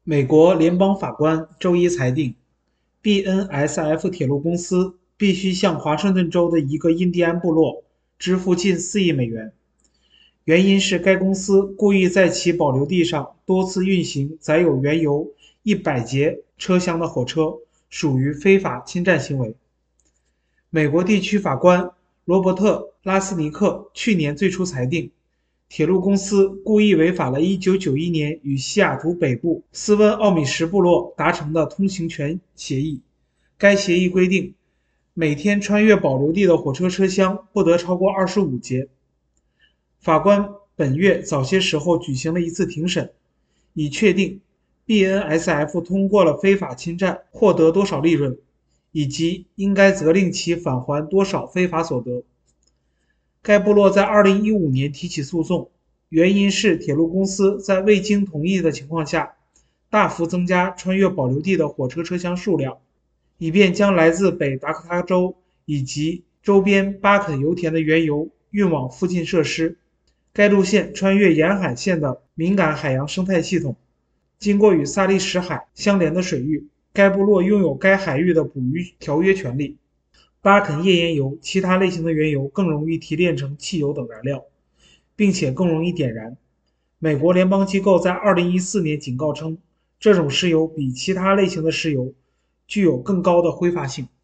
美国联邦法官周一裁定，BNSF 铁路公司必须向华盛顿州的一个印第安部落支付近4亿美元，原因是该公司故意在其保留地上多次运行载有原油100节车厢的火车，属于非法侵占行为。美国地区法官罗伯特·拉斯尼克去年最初裁定，铁路公司故意违反了1991年与西雅图北部斯温奥米什部落达成的通行权协议。该协议规定，每天穿越保留地的火车车厢不得超过25节。法官本月早些时候举行了一次庭审，以确定 BNSF 通过了非法侵占获得多少利润，以及应该责令其返还多少非法所得。该部落在2015年提起诉讼，原因是铁路公司在未经同意的情况下，大幅增加穿越保留地的火车车厢数量，以便将来自北达科他州以及周边巴肯油田的原油运往附近设施。该路线穿越沿海线的敏感海洋生态系统，经过与萨利什海相连的水域，该部落拥有该海域的捕鱼条约权利。巴肯页岩油其他类型的原油更容易提炼成汽油等燃料，并且更容易点燃。美国联邦机构在2014年警告称，这种石油比其他类型的石油具有更高的挥发性。